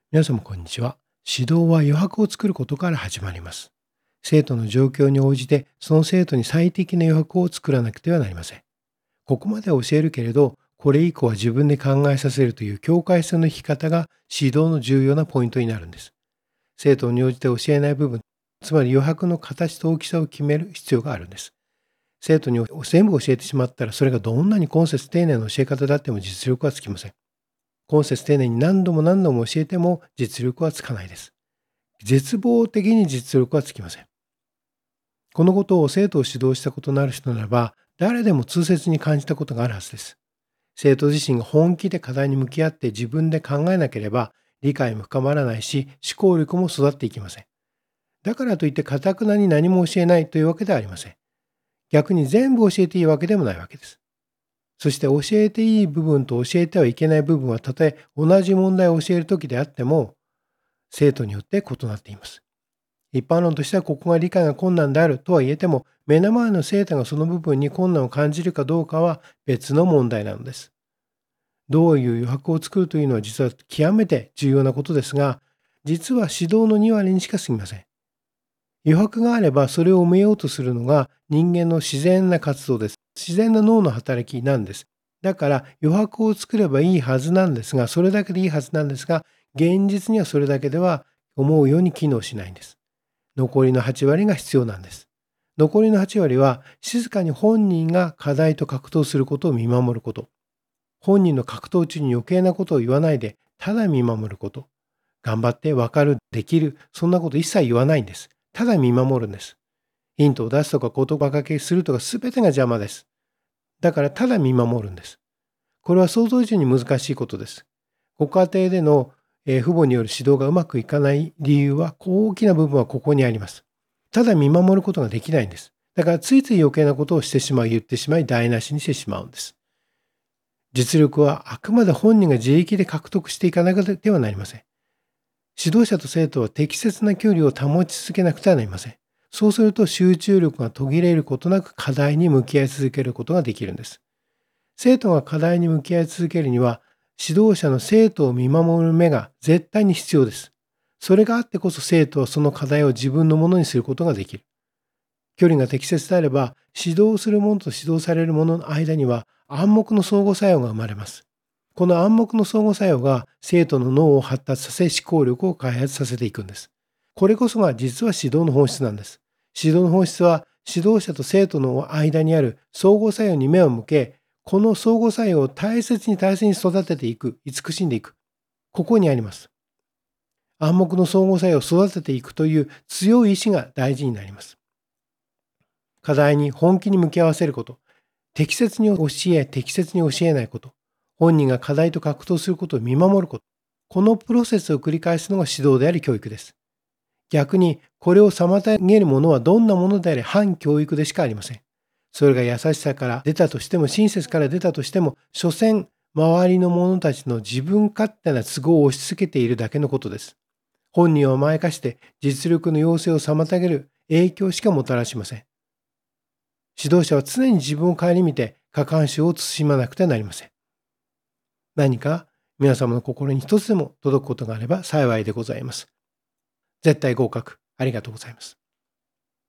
皆様こんにちは。指導は余白を作ることから始まります。生徒の状況に応じて、その生徒に最適な余白を作らなくてはなりません。ここまでは教えるけれど、これ以降は自分で考えさせるという境界線の引き方が指導の重要なポイントになるんです。生徒に応じて教えない部分、つまり余白の形と大きさを決める必要があるんです。生徒に全部教えてしまったら、それがどんなに今節丁寧な教え方だっても実力はつきません。今節丁寧に何度も何度も教えても実力はつかないです。絶望的に実力はつきません。このことを生徒を指導したことのある人ならば、誰でも痛切に感じたことがあるはずです。生徒自身が本気で課題に向き合って自分で考えなければ、理解も深まらないし、思考力も育っていきません。だからといって頑くなに何も教えないというわけではありません。逆に全部教えていいわけでもないわけです。そして教えていい部分と教えてはいけない部分は、たとえ同じ問題を教えるときであっても、生徒によって異なっています。一般論としてはここが理解が困難であるとは言えても、目の前の生徒がその部分に困難を感じるかどうかは別の問題なのです。どういう余白を作るというのは実は極めて重要なことですが、実は指導の2割にしか過ぎません。余白があればそれを埋めようとするのが人間の自然な活動です。自然な脳の働きなんです。だから余白を作ればいいはずなんですが、それだけでいいはずなんですが、現実にはそれだけでは思うように機能しないんです。残りの8割が必要なんです。残りの8割は静かに本人が課題と格闘することを見守ること。本人の格闘中に余計なことを言わないで、ただ見守ること。頑張って、わかる、できる、そんなこと一切言わないんです。ただ見守るんです。ヒントを出すとか言葉かけするとか全てが邪魔です。だからただ見守るんです。これは想像以上に難しいことです。ご家庭での父母による指導がうまくいかない理由は、大きな部分はここにあります。ただ見守ることができないんです。だからついつい余計なことをしてしまい、言ってしまい、台無しにしてしまうんです。実力はあくまで本人が自力で獲得していかなくてはなりません。指導者と生徒は適切な距離を保ち続けなくてはなりません。そうすると集中力が途切れることなく課題に向き合い続けることができるんです。生徒が課題に向き合い続けるには、指導者の生徒を見守る目が絶対に必要です。それがあってこそ生徒はその課題を自分のものにすることができる。距離が適切であれば、指導する者と指導される者の間には暗黙の相互作用が生まれます。この暗黙の相互作用が生徒の脳を発達させ、思考力を開発させていくんです。これこそが実は指導の本質なんです。指導の本質は、指導者と生徒の間にある相互作用に目を向け、この相互作用を大切に育てていく、慈しんでいく。ここにあります。暗黙の相互作用を育てていくという強い意志が大事になります。課題に本気に向き合わせること、適切に教え、適切に教えないこと、本人が課題と格闘することを見守ること、このプロセスを繰り返すのが指導であり教育です。逆に、これを妨げるものはどんなものであれ反教育でしかありません。それが優しさから出たとしても、親切から出たとしても、所詮、周りの者たちの自分勝手な都合を押し付けているだけのことです。本人を甘やかして実力の要請を妨げる影響しかもたらしません。指導者は常に自分を顧みて過干渉を慎まなくてはなりません。何か皆様の心に一つでも届くことがあれば幸いでございます。絶対合格。ありがとうございます。